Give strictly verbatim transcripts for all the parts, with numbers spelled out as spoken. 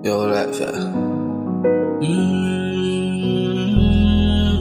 Yo, like that. Mm-hmm.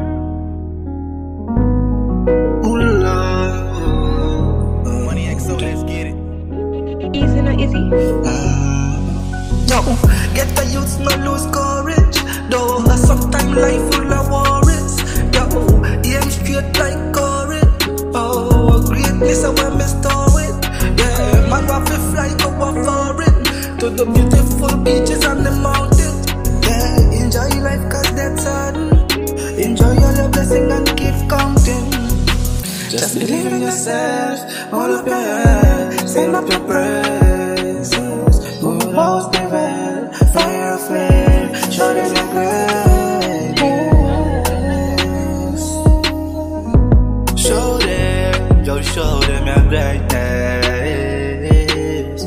Ooh, love. Money X O, let's get it. Easy, not easy. Mm. Yo, get the youths no lose courage. Though sometimes life full of worries. Yo, aim straight like courage. Oh, greatness I want me store it. Yeah, man want to fly go foreign to the beautiful beaches and the mountains. Yeah, enjoy life cause that's sudden. Enjoy all your blessing and keep counting. Just believe in yourself, hold up your head, sing up your praises. Who knows the well, fire or flame, show them your greatness. Show them, yo, show them your greatness.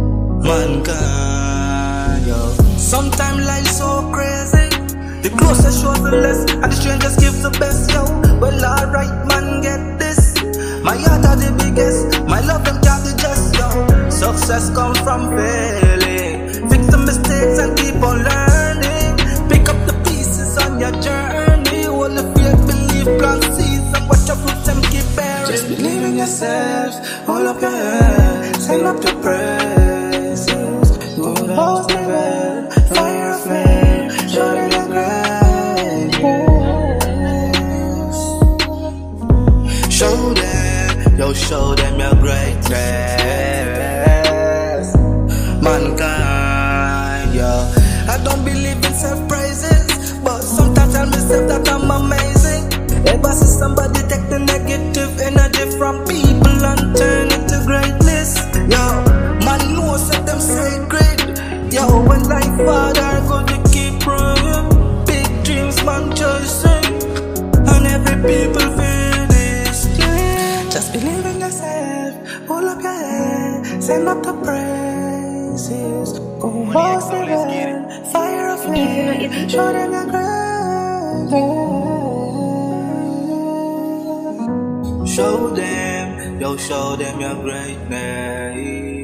Mankind, yo. Sometimes life's so crazy. The closer shows the less, and the strangers gives the best, yo. Well, alright, man, get this. My heart are the biggest, my love them can't be just, yo. Success comes from failing. Fix the mistakes and keep on learning. Pick up the pieces on your journey. Hold the faith, believe, plant seeds, and watch your fruits and keep bearing. Just believe in yourself, hold up your head, sing up the praises. Who knows the well, fire or flame, show them your greatness. Show them, yo, show them your greatness. Mankind, yo. I don't believe in self-praises, but sometimes tell myself that I'm amazing. Ever see somebody take the negative energy from people and turn it to greatness? Yo, man knows that them sacred. Yo, when life hard, I go to keep praying. Big dreams, man, chasing, and every people feel this. Just believe in yourself, hold up your head, send up the praises. Go boss the world, fire or flame, show them your greatness. Show them, yo, show them your greatness.